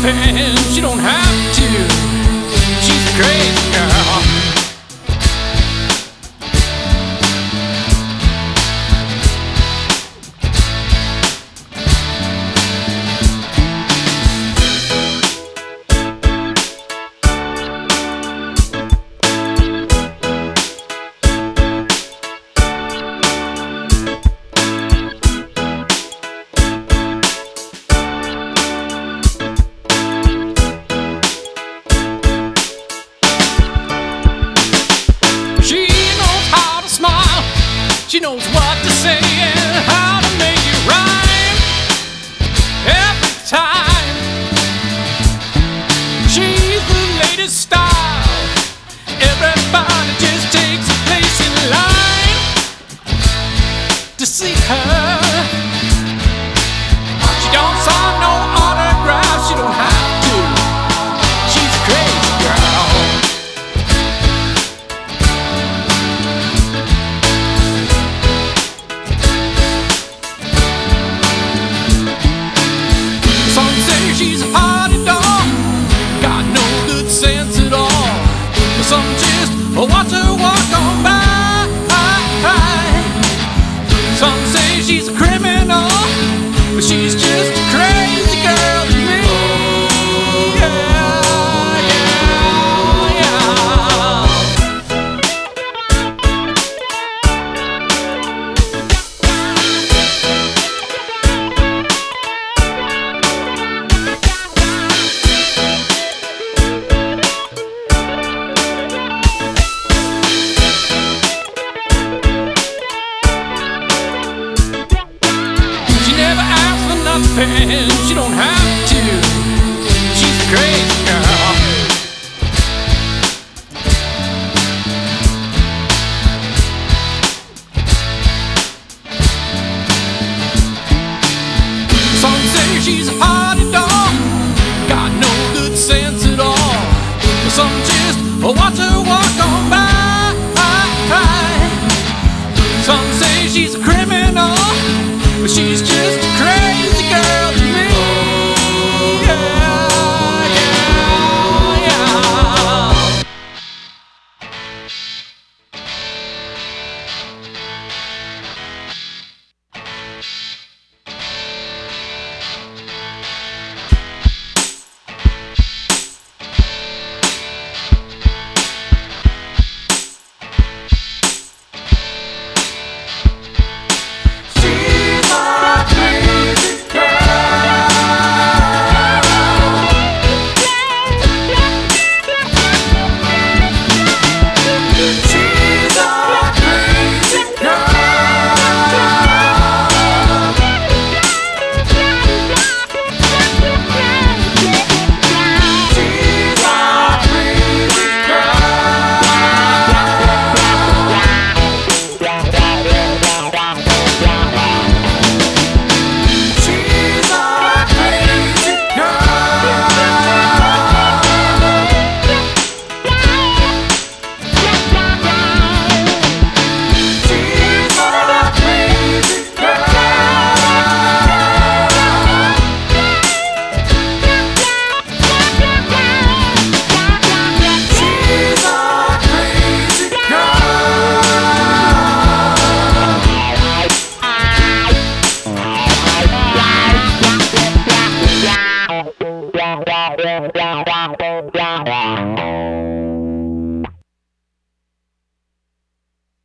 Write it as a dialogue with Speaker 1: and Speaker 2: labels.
Speaker 1: nothing. She don't have to. She's a crazy girl. She knows what to say and how to make it rhyme every time. She's the latest style. Everybody just takes a place in line to see her. She don't sign no autographs. She don't have to. She's a crazy girl. She's a party doll, got no good sense at all. Some just watch her walk on by. Some say she's a criminal, but she's just a crazy girl to me. She don't